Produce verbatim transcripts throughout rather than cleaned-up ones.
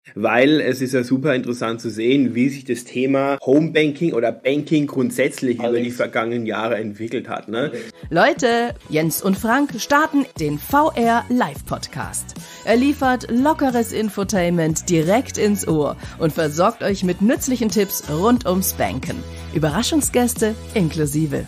Weil es ist ja super interessant zu sehen, wie sich das Thema Homebanking oder Banking grundsätzlich Allerdings. über die vergangenen Jahre entwickelt hat. Ne? Leute, Jens und Frank starten den V R Live Podcast. Er liefert lockeres Infotainment direkt ins Ohr und versorgt euch mit nützlichen Tipps rund ums Banken. Überraschungsgäste inklusive.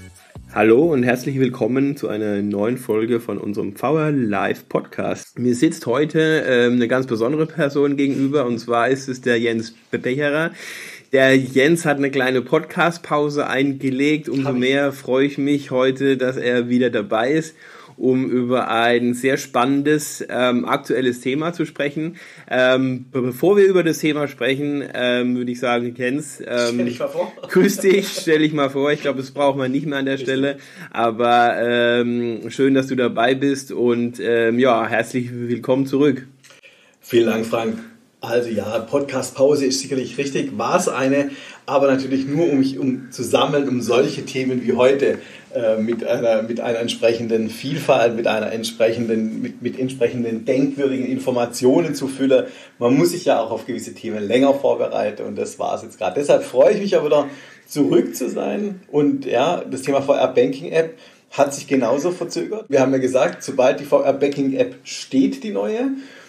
Hallo und herzlich willkommen zu einer neuen Folge von unserem V R Live Podcast. Mir sitzt heute ähm, eine ganz besondere Person gegenüber, und zwar ist es der Jens Becherer. Der Jens hat eine kleine Podcast-Pause eingelegt. Umso mehr freue ich mich heute, dass er wieder dabei ist, um über ein sehr spannendes, ähm, aktuelles Thema zu sprechen. Ähm, bevor wir über das Thema sprechen, ähm, würde ich sagen, Jens, ähm, stell dich mal vor. grüß dich, stell dich mal vor. Ich glaube, das braucht man nicht mehr an der Stelle. Aber ähm, schön, dass du dabei bist und ähm, ja, herzlich willkommen zurück. Vielen Dank, Frank. Also ja, Podcast-Pause ist sicherlich richtig, war es eine, aber natürlich nur, um mich um zu sammeln, um solche Themen wie heute äh, mit einer mit einer entsprechenden Vielfalt, mit einer entsprechenden mit, mit entsprechenden denkwürdigen Informationen zu füllen. Man muss sich ja auch auf gewisse Themen länger vorbereiten, und das war es jetzt gerade. Deshalb freue ich mich aber wieder, zurück zu sein, und ja, das Thema V R Banking App hat sich genauso verzögert. Wir haben ja gesagt, sobald die V R Banking App steht, die neue,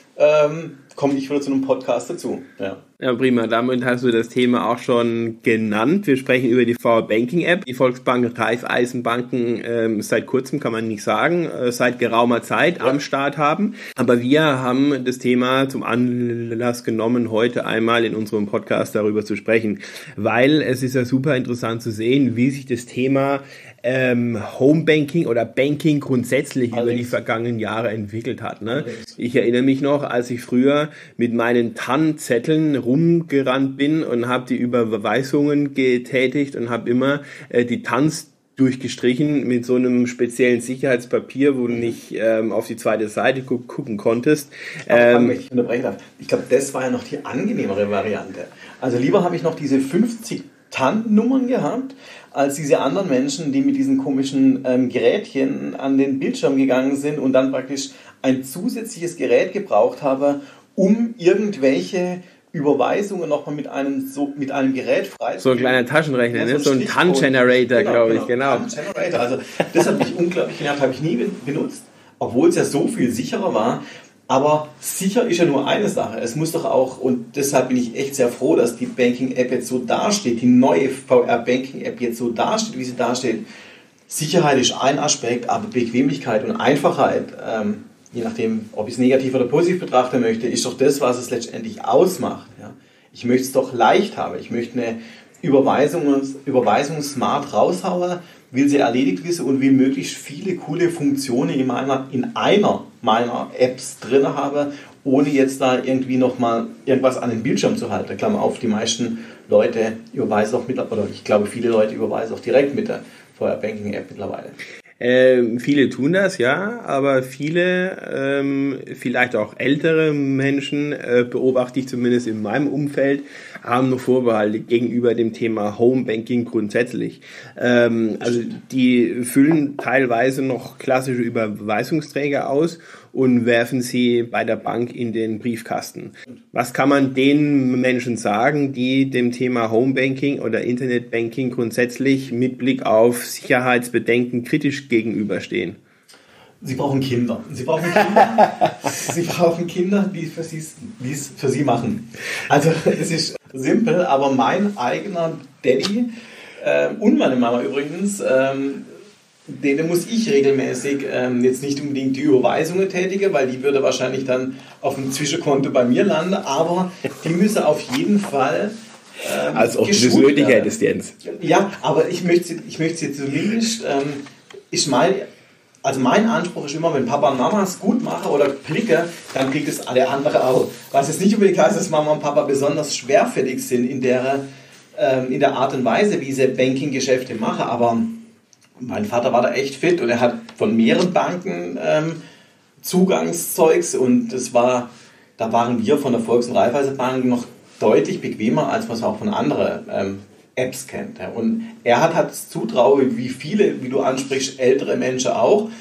ähm, komme ich wieder zu einem Podcast dazu. Ja. Ja, prima. Damit hast du das Thema auch schon genannt. Wir sprechen über die V R Banking App. Die Volksbank, Raiffeisenbanken ähm, seit kurzem, kann man nicht sagen, äh, seit geraumer Zeit ja. am Start haben. Aber wir haben das Thema zum Anlass genommen, heute einmal in unserem Podcast darüber zu sprechen. Weil es ist ja super interessant zu sehen, wie sich das Thema ähm, Homebanking oder Banking grundsätzlich Allerdings. über die vergangenen Jahre entwickelt hat. Ne? Ich erinnere mich noch, als ich früher mit meinen T A N-Zetteln rumgerannt bin und habe die Überweisungen getätigt und habe immer äh, die T A Ns durchgestrichen mit so einem speziellen Sicherheitspapier, wo du nicht ähm, auf die zweite Seite gu- gucken konntest. Ähm, ich unterbrechen darf. Ich glaube, das war ja noch die angenehmere Variante. Also lieber habe ich noch diese fünfzig T A N-Nummern gehabt, als diese anderen Menschen, die mit diesen komischen ähm, Gerätchen an den Bildschirm gegangen sind und dann praktisch ein zusätzliches Gerät gebraucht haben, um irgendwelche Überweisungen nochmal mit einem so mit einem Gerät frei. So ein kleiner Taschenrechner, ja, so, ne? so ein T A N-Generator, genau, glaube ich, genau. genau. T A N-Generator, also das hat mich unglaublich genervt, habe ich nie benutzt, obwohl es ja so viel sicherer war. Aber sicher ist ja nur eine Sache. Es muss doch auch, und deshalb bin ich echt sehr froh, dass die Banking-App jetzt so dasteht, die neue V R Banking-App jetzt so dasteht, wie sie dasteht. Sicherheit ist ein Aspekt, aber Bequemlichkeit und Einfachheit, ähm, je nachdem, ob ich es negativ oder positiv betrachten möchte, ist doch das, was es letztendlich ausmacht. Ja. Ich möchte es doch leicht haben. Ich möchte eine Überweisung, Überweisung smart raushauen, will sie erledigt wissen und will möglichst viele coole Funktionen in, meiner, in einer meiner Apps drin habe, ohne jetzt da irgendwie nochmal irgendwas an den Bildschirm zu halten. Klammer auf, die meisten Leute überweisen auch mit, oder ich glaube, viele Leute überweisen auch direkt mit der V R Banking App mittlerweile. Ähm, viele tun das, ja, aber viele, ähm, vielleicht auch ältere Menschen, äh, beobachte ich zumindest in meinem Umfeld, haben noch Vorbehalte gegenüber dem Thema Homebanking grundsätzlich. Ähm, also die füllen teilweise noch klassische Überweisungsträger aus und werfen sie bei der Bank in den Briefkasten. Was kann man den Menschen sagen, die dem Thema Homebanking oder Internetbanking grundsätzlich mit Blick auf Sicherheitsbedenken kritisch gegenüberstehen? Sie brauchen Kinder. Sie brauchen Kinder, sie brauchen Kinder, die für sie, die es für sie machen. Also es ist simpel, aber mein eigener Daddy äh, und meine Mama übrigens, ähm, denen muss ich regelmäßig ähm, jetzt nicht unbedingt die Überweisungen tätigen, weil die würde wahrscheinlich dann auf dem Zwischenkonto bei mir landen, aber die müssen auf jeden Fall ähm, als ob du das nötig hättest, Jens. Ja, aber ich möchte, ich möchte jetzt zumindest, ähm, ich meine, also mein Anspruch ist immer, wenn Papa und Mama es gut machen oder klicken, dann kriegt es alle anderen auch. Was jetzt nicht unbedingt heißt, dass Mama und Papa besonders schwerfällig sind in der, ähm, in der Art und Weise, wie sie Banking-Geschäfte machen, aber mein Vater war da echt fit und er hat von mehreren Banken ähm, Zugangszeugs, und das war, da waren wir von der Volks- und Raiffeisenbank noch deutlich bequemer, als man es auch von anderen ähm, Apps kennt. Und er hat halt das Zutrauen, wie viele, wie du ansprichst, ältere Menschen auch,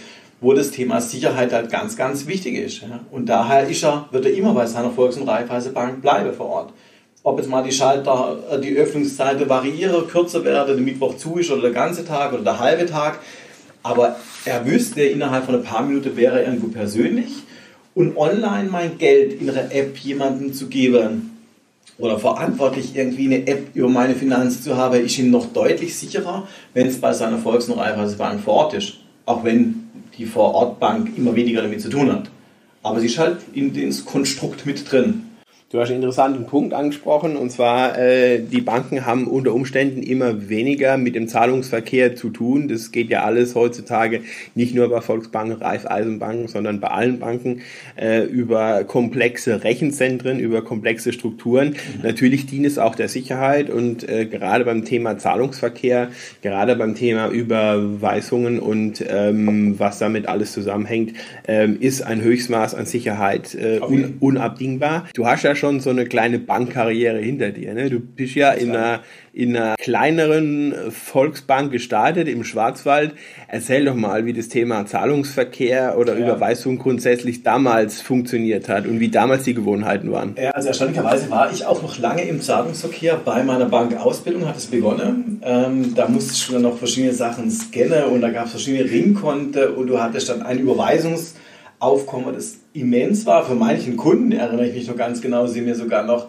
wo das Thema Sicherheit halt ganz, ganz wichtig ist. Ja. Und daher ist er, wird er immer bei seiner Volks- und Raiffeisenbank bleiben vor Ort. Ob jetzt mal die Schalter, die Öffnungszeiten variieren, kürzer werden, der Mittwoch zu ist oder der ganze Tag oder der halbe Tag. Aber er wüsste, innerhalb von ein paar Minuten wäre er irgendwo persönlich. Und online mein Geld in einer App jemandem zu geben oder verantwortlich irgendwie eine App über meine Finanzen zu haben, ist ihm noch deutlich sicherer, wenn es bei seiner Volks- und Raiffeisenbank vor Ort ist. Auch wenn die Vorortbank immer weniger damit zu tun hat. Aber sie ist halt in das Konstrukt mit drin. Du hast einen interessanten Punkt angesprochen, und zwar, äh, die Banken haben unter Umständen immer weniger mit dem Zahlungsverkehr zu tun. Das geht ja alles heutzutage nicht nur bei Volksbanken, Raiffeisenbanken, sondern bei allen Banken äh, über komplexe Rechenzentren, über komplexe Strukturen. Mhm. Natürlich dient es auch der Sicherheit, und äh, gerade beim Thema Zahlungsverkehr, gerade beim Thema Überweisungen und ähm, was damit alles zusammenhängt, ähm, ist ein Höchstmaß an Sicherheit äh, un- unabdingbar. Du hast ja schon schon so eine kleine Bankkarriere hinter dir. Ne? Du bist ja in einer, in einer kleineren Volksbank gestartet im Schwarzwald. Erzähl doch mal, wie das Thema Zahlungsverkehr oder ja. Überweisung grundsätzlich damals funktioniert hat und wie damals die Gewohnheiten waren. Ja, also erstaunlicherweise war ich auch noch lange im Zahlungsverkehr. Bei meiner Bankausbildung hat es begonnen. Ähm, da musstest du dann noch verschiedene Sachen scannen und da gab es verschiedene Ringkonten und du hattest dann ein Überweisungs- Aufkommen, das immens war. Für manchen Kunden, erinnere ich mich noch ganz genau, sind wir sogar noch,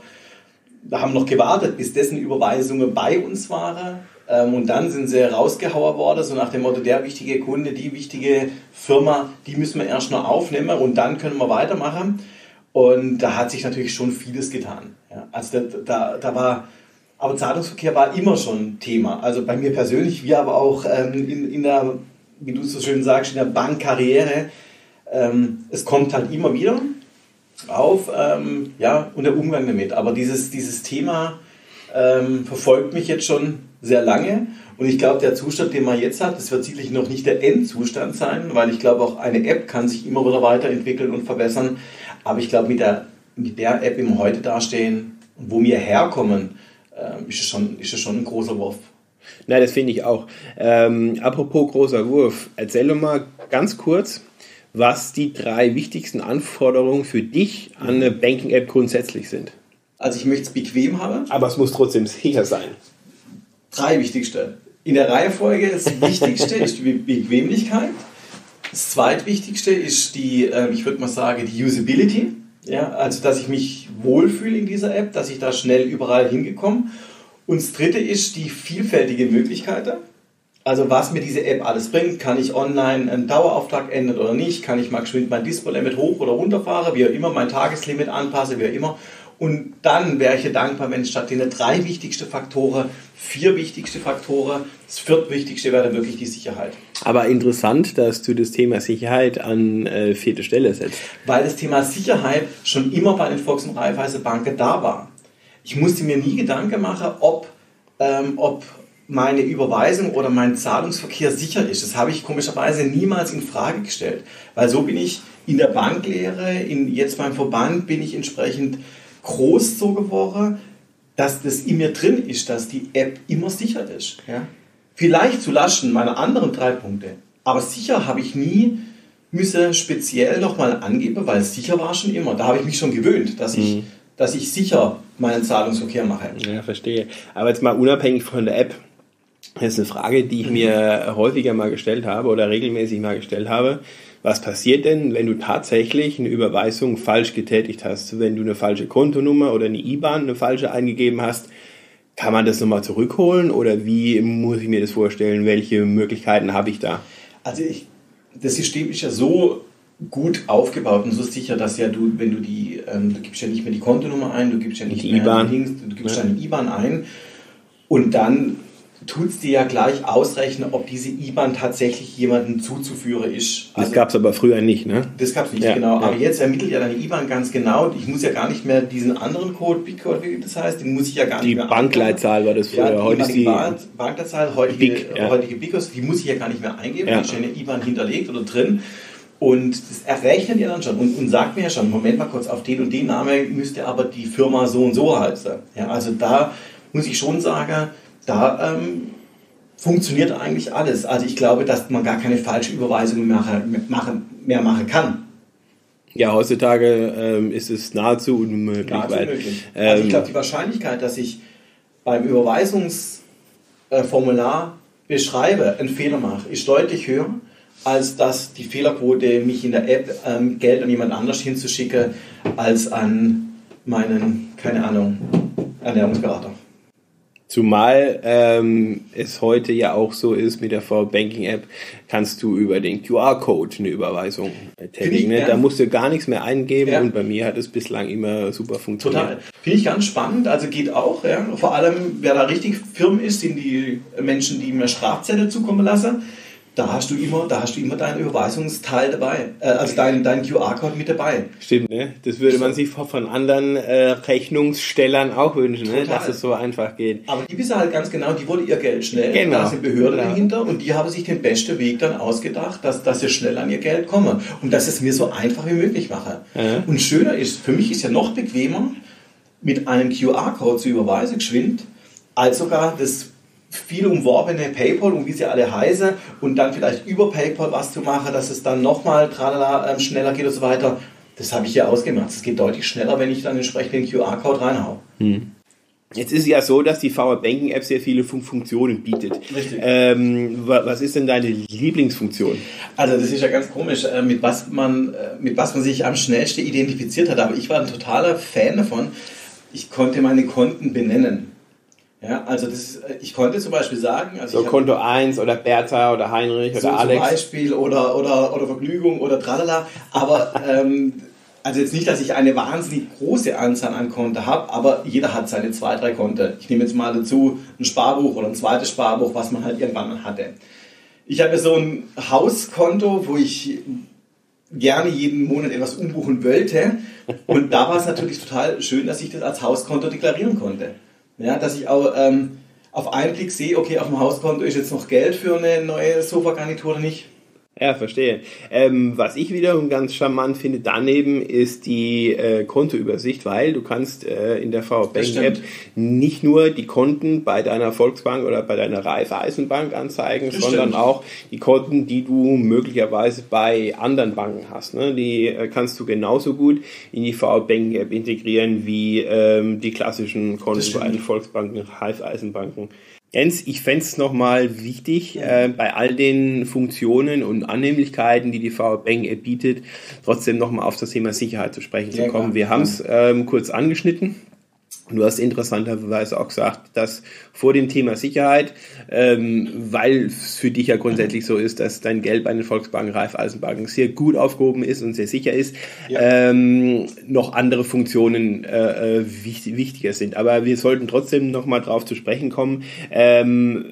da haben noch gewartet, bis dessen Überweisungen bei uns waren. Ähm, und dann sind sie rausgehauen worden, so nach dem Motto, der wichtige Kunde, die wichtige Firma, die müssen wir erst noch aufnehmen und dann können wir weitermachen. Und da hat sich natürlich schon vieles getan. Ja, also da, da, da war, aber Zahlungsverkehr war immer schon Thema. Also bei mir persönlich, wie aber auch ähm, in, in der, wie du so schön sagst, in der Bankkarriere. Ähm, es kommt halt immer wieder auf, ähm, ja, und der Umgang damit. Aber dieses, dieses Thema ähm, verfolgt mich jetzt schon sehr lange. Und ich glaube, der Zustand, den man jetzt hat, das wird sicherlich noch nicht der Endzustand sein, weil ich glaube, auch eine App kann sich immer wieder weiterentwickeln und verbessern. Aber ich glaube, mit der, mit der App, wie wir heute dastehen und wo wir herkommen, äh, ist es schon, ist es schon ein großer Wurf. Na, das finde ich auch. Ähm, apropos großer Wurf, erzähl doch mal ganz kurz, was die drei wichtigsten Anforderungen für dich an eine Banking-App grundsätzlich sind. Also ich möchte es bequem haben. Aber es muss trotzdem sicher sein. Drei wichtigste. In der Reihenfolge, das Wichtigste ist die Bequemlichkeit. Das zweitwichtigste ist die, ich würde mal sagen, die Usability. Ja, also dass ich mich wohlfühle in dieser App, dass ich da schnell überall hingekomme. Und das dritte ist die vielfältige Möglichkeiten. Also was mir diese App alles bringt, kann ich online einen Dauerauftrag ändern oder nicht, kann ich mal geschwind mein Display-Limit hoch- oder runterfahren, wie auch immer, mein Tageslimit anpasse, wie auch immer. Und dann wäre ich ja dankbar, wenn statt den drei wichtigsten Faktoren, vier wichtigste Faktoren, das viertwichtigste wäre dann wirklich die Sicherheit. Aber interessant, dass du das Thema Sicherheit an äh, vierte Stelle setzt. Weil das Thema Sicherheit schon immer bei den Volks- und Raiffeisenbanken da war. Ich musste mir nie Gedanken machen, ob, ähm, ob meine Überweisung oder mein Zahlungsverkehr sicher ist. Das habe ich komischerweise niemals in Frage gestellt. Weil so bin ich in der Banklehre, in, jetzt beim Verband bin ich entsprechend groß so geworden, dass das in mir drin ist, dass die App immer sicher ist. Ja? Vielleicht zu Lasten meiner anderen drei Punkte. Aber sicher habe ich nie müssen speziell nochmal angeben, weil sicher war schon immer. Da habe ich mich schon gewöhnt, dass ich, mhm. dass ich sicher meinen Zahlungsverkehr mache. Ja, verstehe. Aber jetzt mal unabhängig von der App. Das ist eine Frage, die ich mir häufiger mal gestellt habe oder regelmäßig mal gestellt habe. Was passiert denn, wenn du tatsächlich eine Überweisung falsch getätigt hast? Wenn du eine falsche Kontonummer oder eine I B A N, eine falsche eingegeben hast, kann man das nochmal zurückholen oder wie muss ich mir das vorstellen? Welche Möglichkeiten habe ich da? Also ich, das System ist ja so gut aufgebaut und so sicher, dass ja du, wenn du die, ähm, du gibst ja nicht mehr die Kontonummer ein, du gibst ja nicht die mehr I B A N. Links, du gibst ja eine I B A N ein und dann tut es dir ja gleich ausrechnen, ob diese I B A N tatsächlich jemandem zuzuführen ist. Also, das gab es aber früher nicht, ne? Das gab es nicht, ja, genau. Ja. Aber jetzt ermittelt ja deine I B A N ganz genau. Ich muss ja gar nicht mehr diesen anderen Code, Big-Code, wie das heißt, den muss ich ja gar die nicht mehr Die Bankleitzahl war das früher. Ja, die heute ist die Bankleitzahl, heutige, Big, ja. heutige Bigos, die muss ich ja gar nicht mehr eingeben. Ja. Die ist ja in der I B A N hinterlegt oder drin. Und das errechnet ihr dann schon und, und sagt mir ja schon, Moment mal kurz, auf den und den Namen müsste aber die Firma so und so heißen. Ja, also da muss ich schon sagen, da... Ähm, funktioniert eigentlich alles. Also ich glaube, dass man gar keine falsche Überweisung mehr machen, mehr machen kann. Ja, heutzutage ähm, ist es nahezu unmöglich. Nahezu weil, unmöglich. Ähm, also ich glaube, die Wahrscheinlichkeit, dass ich beim Überweisungsformular beschreibe, einen Fehler mache, ist deutlich höher, als dass die Fehlerquote, mich in der App ähm, Geld an jemand anders hinzuschicken, als an meinen, keine Ahnung, Ernährungsberater. Zumal ähm, es heute ja auch so ist, mit der V Banking-App kannst du über den Q R-Code eine Überweisung tätigen. Ne? Da musst du gar nichts mehr eingeben ja. Und bei mir hat es bislang immer super funktioniert. Total. Finde ich ganz spannend, also geht auch. Ja. Vor allem, wer da richtig firm ist, sind die Menschen, die mir Strafzettel zukommen lassen. Da hast du immer, da hast du immer deinen Überweisungsteil dabei, äh, also deinen dein Q R-Code mit dabei. Stimmt, ne? Das würde man sich von anderen äh, Rechnungsstellern auch wünschen, ne? Dass es so einfach geht. Aber die wissen halt ganz genau, die wollen ihr Geld schnell, genau. Da sind Behörden genau. dahinter und die haben sich den besten Weg dann ausgedacht, dass, dass sie schnell an ihr Geld kommen und dass es mir so einfach wie möglich mache. Ja. Und schöner ist, für mich ist ja noch bequemer, mit einem Q R-Code zu überweisen, geschwind, als sogar das viel umworbene PayPal und wie sie alle heißen und dann vielleicht über PayPal was zu machen, dass es dann nochmal tralala ähm, schneller geht und so weiter. Das habe ich ja ausgemacht. Es geht deutlich schneller, wenn ich dann entsprechend den Q R-Code reinhaue. Hm. Jetzt ist es ja so, dass die V R Banking App sehr viele Fun- Funktionen bietet. Richtig. Ähm, was ist denn deine Lieblingsfunktion? Also das ist ja ganz komisch, äh, mit was man, äh, mit was man sich am schnellsten identifiziert hat. Aber ich war ein totaler Fan davon. Ich konnte meine Konten benennen. Ja, also das, ich konnte zum Beispiel sagen... Also so ich Konto eins oder Bertha oder Heinrich oder so Alex. Zum Beispiel oder, oder, oder Vergnügung oder tralala. Aber ähm, also jetzt nicht, dass ich eine wahnsinnig große Anzahl an Konten habe, aber jeder hat seine zwei, drei Konten. Ich nehme jetzt mal dazu ein Sparbuch oder ein zweites Sparbuch, was man halt irgendwann mal hatte. Ich habe so ein Hauskonto, wo ich gerne jeden Monat etwas umbuchen wollte. Und da war es natürlich total schön, dass ich das als Hauskonto deklarieren konnte. Ja, dass ich auch ähm, auf einen Blick sehe, okay, auf dem Hauskonto ist jetzt noch Geld für eine neue Sofagarnitur oder nicht. Ja, verstehe. Ähm, was ich wiederum ganz charmant finde daneben ist die äh, Kontoübersicht, weil du kannst äh, in der V Banking App nicht nur die Konten bei deiner Volksbank oder bei deiner Raiffeisenbank anzeigen, das sondern stimmt. Auch die Konten, die du möglicherweise bei anderen Banken hast. Ne? Die äh, kannst du genauso gut in die V Banking App integrieren wie ähm, die klassischen Konten bei den Volksbanken, Raiffeisenbanken. Jens, ich fände es nochmal wichtig, äh, bei all den Funktionen und Annehmlichkeiten, die die V R Banking App bietet, trotzdem nochmal auf das Thema Sicherheit zu sprechen zu kommen. Wir haben es ähm, kurz angeschnitten. Du hast interessanterweise auch gesagt, dass vor dem Thema Sicherheit, ähm, weil es für dich ja grundsätzlich so ist, dass dein Geld bei den Volksbanken, Raiffeisenbanken sehr gut aufgehoben ist und sehr sicher ist, ja. ähm, noch andere Funktionen äh, wichtig, wichtiger sind. Aber wir sollten trotzdem nochmal drauf zu sprechen kommen, ähm,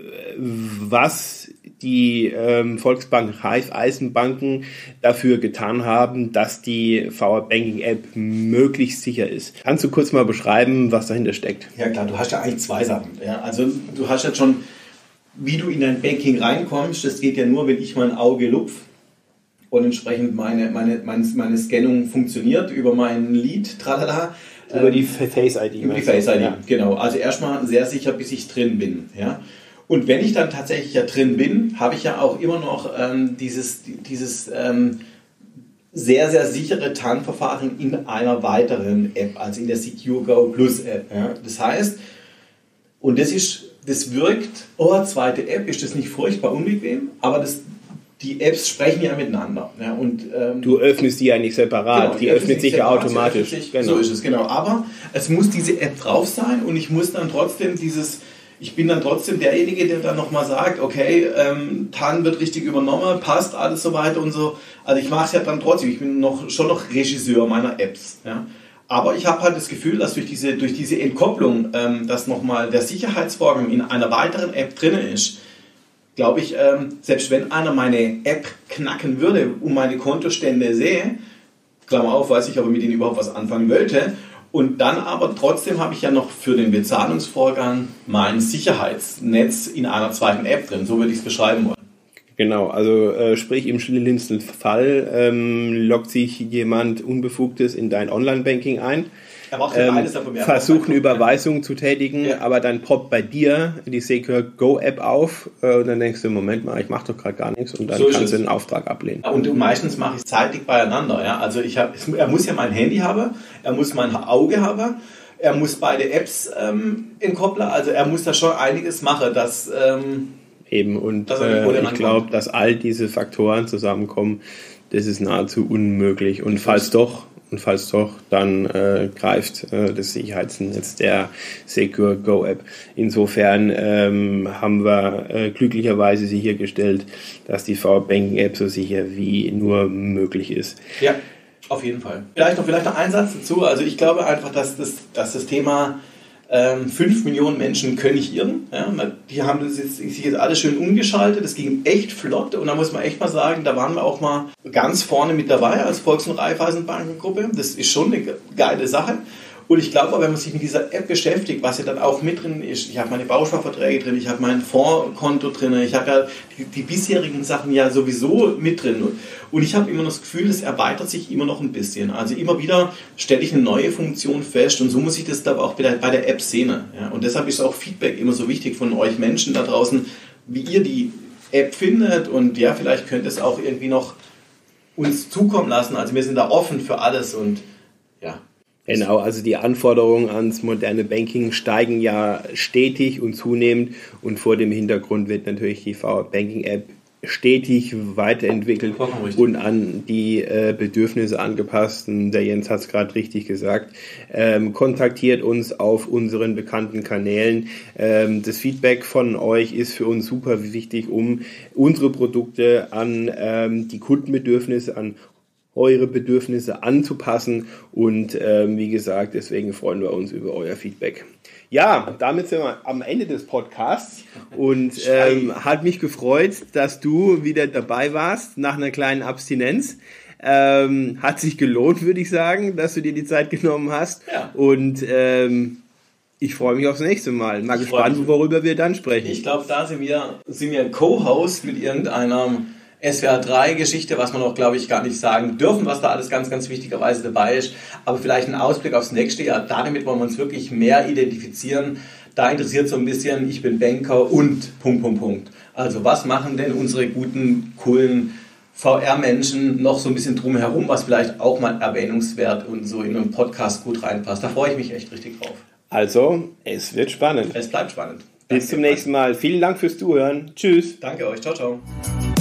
was die ähm, Volksbanken, Raiffeisenbanken dafür getan haben, dass die V R Banking App möglichst sicher ist. Kannst du kurz mal beschreiben, was dahinter steckt? Ja klar, du hast ja eigentlich zwei Sachen. Ja, also du hast jetzt schon, wie du in dein Banking reinkommst, das geht ja nur, wenn ich mein Auge lupfe und entsprechend meine, meine, meine, meine Scannung funktioniert über mein Lead, tralala. Über die Face I D. Über die Face I D, ja. Genau. Also erstmal sehr sicher, bis ich drin bin. Ja. Und wenn ich dann tatsächlich ja drin bin, habe ich ja auch immer noch ähm, dieses, dieses ähm, sehr, sehr sichere Tarnverfahren in einer weiteren App, also in der SecureGo Plus App. Ja. Das heißt, und das ist, das wirkt, oh, zweite App, ist das nicht furchtbar unbequem, aber das, die Apps sprechen ja miteinander. Ja. Und, ähm, du öffnest die ja nicht separat, genau, die, die öffnet sich ja automatisch. Sich, genau. So ist es, genau. Aber es muss diese App drauf sein und ich muss dann trotzdem dieses... Ich bin dann trotzdem derjenige, der dann nochmal sagt, okay, ähm, T A N wird richtig übernommen, passt alles so weiter und so. Also ich mache es ja dann trotzdem, ich bin noch, schon noch Regisseur meiner Apps. Ja. Aber ich habe halt das Gefühl, dass durch diese, durch diese Entkopplung, ähm, dass nochmal der Sicherheitsvorgang in einer weiteren App drin ist, glaube ich, ähm, selbst wenn einer meine App knacken würde und meine Kontostände sehe, Klammer auf, weiß ich, ob ich mit denen überhaupt was anfangen wollte. Und dann aber trotzdem habe ich ja noch für den Bezahlungsvorgang mein Sicherheitsnetz in einer zweiten App drin. So würde ich es beschreiben wollen. Genau, also äh, sprich im schlimmsten Fall ähm, loggt sich jemand Unbefugtes in dein Online-Banking ein. ähm, versuchen Überweisungen zu tätigen, ja. aber dann poppt bei dir die Secure Go App auf äh, und dann denkst du, Moment mal, ich mache doch gerade gar nichts und dann so kannst du den Auftrag ablehnen. Und meistens mache ich es zeitig beieinander. Ja? Also ich hab, er muss ja mein Handy haben, er muss mein Auge haben, er muss beide Apps ähm, entkoppeln, also er muss da schon einiges machen, dass... Ähm, Eben, und äh, ich glaube, dass all diese Faktoren zusammenkommen, das ist nahezu unmöglich. Und falls doch, und falls doch, dann äh, greift äh, das Sicherheitsnetz der Secure Go App. Insofern ähm, haben wir äh, glücklicherweise sichergestellt, dass die V R Banking App so sicher wie nur möglich ist. Ja, auf jeden Fall. Vielleicht noch, vielleicht noch ein Satz dazu. Also ich glaube einfach, dass das, dass das Thema ähm, fünf Millionen Menschen können nicht irren. Ja? Die haben das jetzt, sich jetzt alles schön umgeschaltet. Das ging echt flott. Und da muss man echt mal sagen, da waren wir auch mal ganz vorne mit dabei als Volks- und Raiffeisenbankengruppe. Das ist schon eine geile Sache. Und ich glaube, wenn man sich mit dieser App beschäftigt, was ja dann auch mit drin ist, ich habe meine Bausparverträge drin, ich habe mein Fondskonto drin, ich habe ja die, die bisherigen Sachen ja sowieso mit drin. Und ich habe immer das Gefühl, das erweitert sich immer noch ein bisschen. Also immer wieder stelle ich eine neue Funktion fest und so muss ich das, glaube ich, auch bei der, bei der App sehen. Ja? Und deshalb ist auch Feedback immer so wichtig von euch Menschen da draußen, wie ihr die App findet und ja, vielleicht könnt ihr es auch irgendwie noch uns zukommen lassen. Also wir sind da offen für alles und ja. Genau, also die Anforderungen ans moderne Banking steigen ja stetig und zunehmend und vor dem Hintergrund wird natürlich die V R Banking App stetig weiterentwickelt und an die äh, Bedürfnisse angepasst. Und der Jens hat es gerade richtig gesagt. Ähm, kontaktiert uns auf unseren bekannten Kanälen. Ähm, das Feedback von euch ist für uns super wichtig, um unsere Produkte an ähm, die Kundenbedürfnisse, an eure Bedürfnisse anzupassen und ähm, wie gesagt, deswegen freuen wir uns über euer Feedback. Ja, damit sind wir am Ende des Podcasts und ähm, hat mich gefreut, dass du wieder dabei warst nach einer kleinen Abstinenz. Ähm, hat sich gelohnt, würde ich sagen, dass du dir die Zeit genommen hast ja. und ähm, ich freue mich aufs nächste Mal. Mal ich gespannt, worüber wir dann sprechen. Ich glaube, da sind wir, sind wir Co-Host mit irgendeiner S W R drei Geschichte, was man auch, glaube ich, gar nicht sagen dürfen, was da alles ganz, ganz wichtigerweise dabei ist. Aber vielleicht ein Ausblick aufs nächste Jahr. Damit wollen wir uns wirklich mehr identifizieren. Da interessiert so ein bisschen, ich bin Banker und Punkt, Punkt, Punkt. Also was machen denn unsere guten, coolen V R-Menschen noch so ein bisschen drumherum, was vielleicht auch mal erwähnungswert und so in einen Podcast gut reinpasst. Da freue ich mich echt richtig drauf. Also, es wird spannend. Es bleibt spannend. Bis zum nächsten Mal. Vielen Dank fürs Zuhören. Tschüss. Danke euch. Ciao, ciao.